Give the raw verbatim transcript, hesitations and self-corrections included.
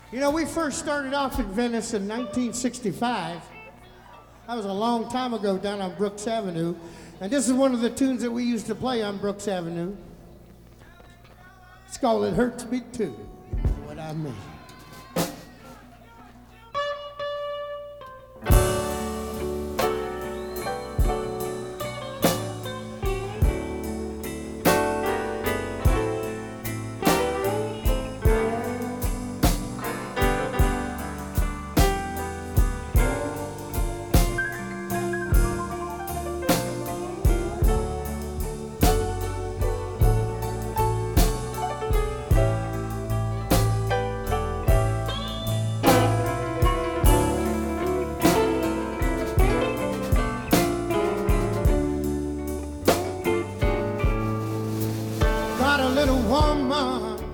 You know, we first started off in Venice in nineteen sixty-five. That was a long time ago down on Brooks Avenue. And this is one of the tunes that we used to play on Brooks Avenue. It's called It Hurts Me Too, What I Mean.